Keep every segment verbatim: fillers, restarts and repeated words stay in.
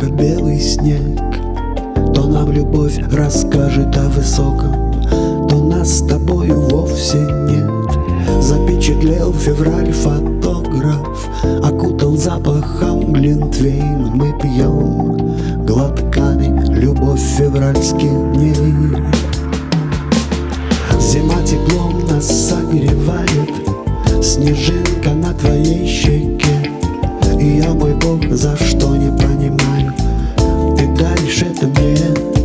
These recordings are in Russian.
только белый снег. То нам любовь расскажет о высоком, то нас с тобою вовсе нет. Запечатлел февраль фотограф, окутал запахом глинтвейн. Мы пьем глотками любовь февральских дней. Зима теплом нас согревает, снежинка на твоей щеке. И я, мой Бог, за что не понимаю, ты даришь это мне.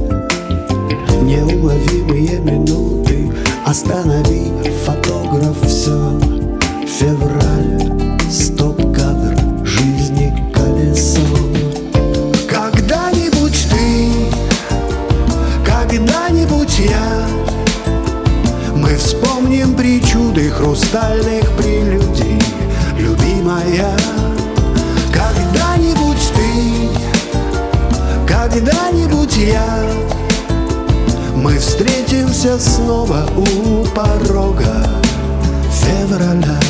Неуловимые минуты, останови, фотограф, все. Февраль, стоп-кадр, жизни колесо. Когда-нибудь ты, когда-нибудь я, мы вспомним причуды хрустальных прелюдий, любимая. Когда-нибудь ты, когда-нибудь я, мы встретимся снова у порога февраля.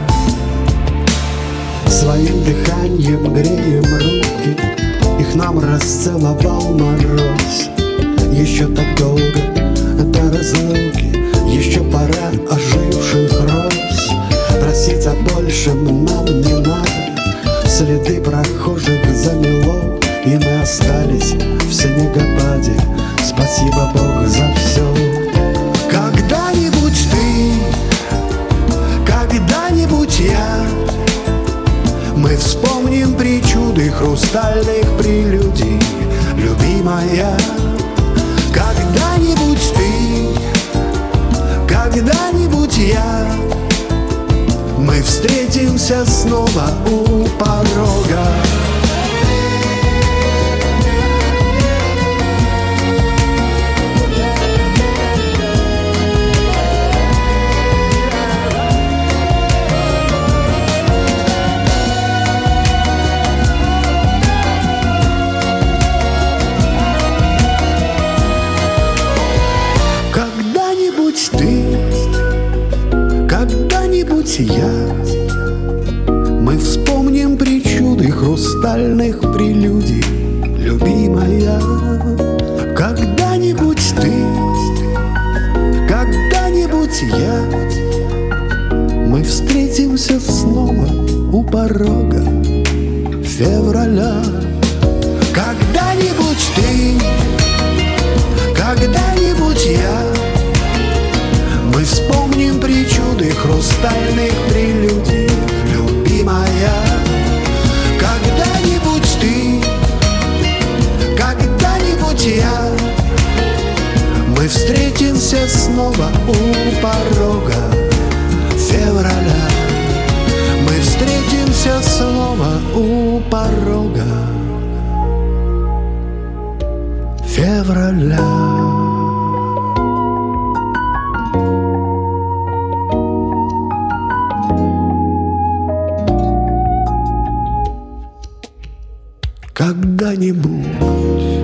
Своим дыханием греем руки, их нам расцеловал мороз. Еще так долго до разлуки, еще пора оживших роз. Просить о большем нам не надо, следы прохожих замело, и мы остались в снегопаде. Спасибо, Бог, за все. Когда-нибудь ты, когда-нибудь я, мы вспомним причуды хрустальных прелюдий, любимая. Когда-нибудь ты, когда-нибудь я, мы встретимся снова у порога. Когда-нибудь ты, когда-нибудь я, мы вспомним причуды хрустальных прелюдий, любимая. Когда-нибудь ты, когда-нибудь я, мы встретимся снова у порога февраля. Когда-нибудь ты, когда-нибудь я, мы вспомним причуды хрустальных прелюдий, любимая. Когда-нибудь ты, когда-нибудь я, мы встретимся снова у порога февраля. Мы встретимся снова у порога февраля. Когда-нибудь